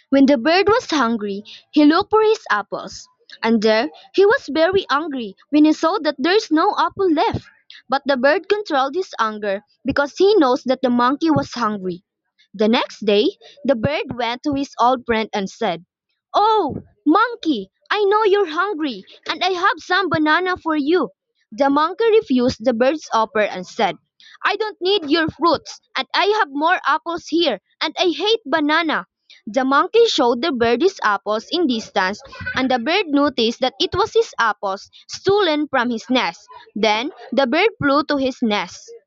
When the bird was hungry, he looked for his apples. And there he was very angry when he saw that there is no apple left. But the bird controlled his anger because he knows that the monkey was hungry. The next day, the bird went to his old friend and said, "Oh, monkey, I know you're hungry, and I have some banana for you." The monkey refused the bird's offer and said, "I don't need your fruits, and I have more apples here, and I hate banana." The monkey showed the bird his apples in distance, and the bird noticed that it was his apples stolen from his nest. Then the bird flew to his nest.